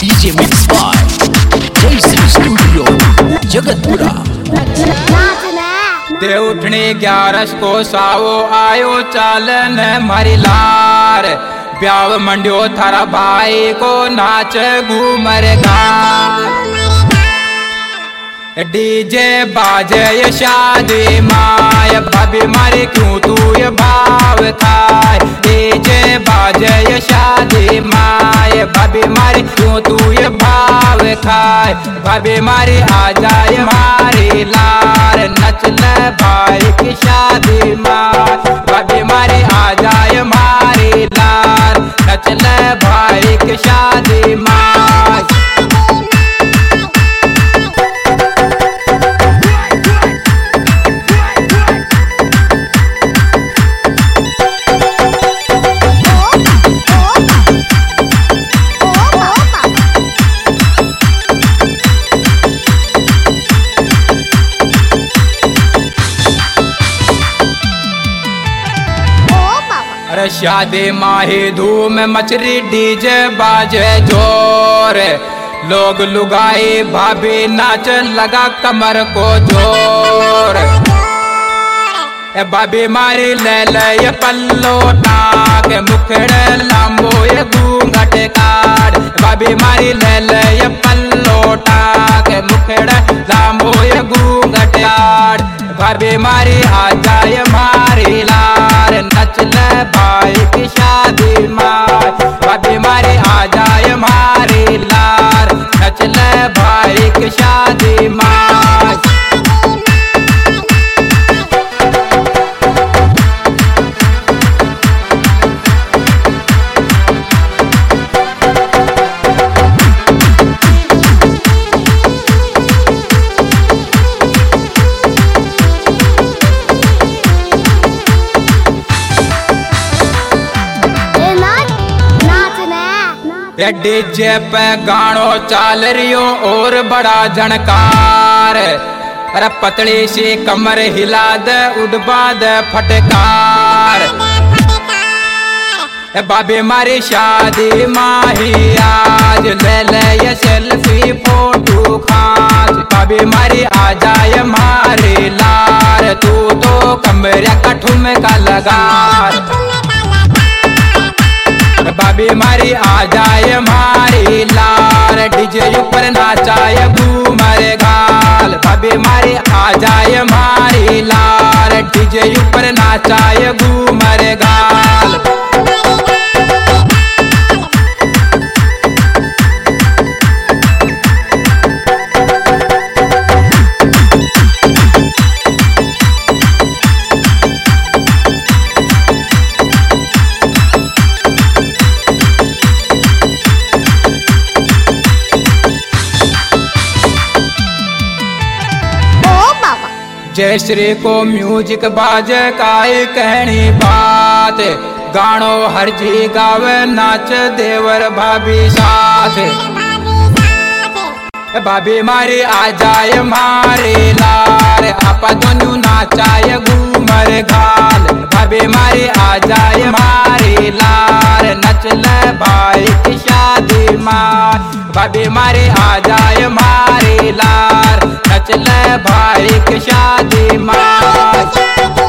DJ Mix by Jason Studio Jagatpura. ते उठने 11 को सावो आयो चालन मारी लार, ब्याव मंडियो थारा भाई को नाच घूमर गार। डीजे बाजे शादी माय भाभी मारे क्यों तू ये भाव खाए। डीजे बाजे शादी माय भाभी मारे क्यों तू ये भाव खाए। भाभी मारी आ जाए मारी लार, नच ले भाई की शादी माय। भाभी मारी आ जाए मारी लार, नच ले भाई की शादी माय। अरे शादी माही धूम मचरी डीजे बाजे जोर, लोग लुगाई भाभी नाच लगा कमर को जोर। ए भाभी मारी ले ले ये पल्लो टाक, मुखड़े लांबो ये घूंघट काट। भाभी मारी ले ले ये पल्लो टाक, मुखड़े लांबो ये घूंघट काट। भाभी मारी आ जाए मारी लार, नच ले भाई की शादी माय। भाभी मारी आ जाए मारी लार, नच ले भाई की शादी माय। डीजे पे गानो चाल रियो और बड़ा झनकार। अरे पतली सी कमर हिला दे उड़बा दे फटकार। भाभी मारी शादी माही आज, ले ले ये सेल्फी फोटो खास। भाभी मारी आ जाए मारी लार, तू तो कमरे का ठुमका लगा। भाभी मारी आ जाए मारी लार, डीजे ऊपर नाचाए घूमर गाल। भाभी मारी आ जाए मारी लार, डीजे ऊपर नाचाए घूमर गाल। जय श्री को म्यूजिक बाजे काई कहनी बात, गानो हर जी गावे नाच देवर भाभी साथ। भाभी मारी आ जाए मारी लार, आपा दोनों नाचाए घूमर घाल। भाभी मारी आ जाए मारी लार, नच ले भाई की शादी माय। भाभी मारी आ जाए मारी लार, नच ले भाई की शादी माय।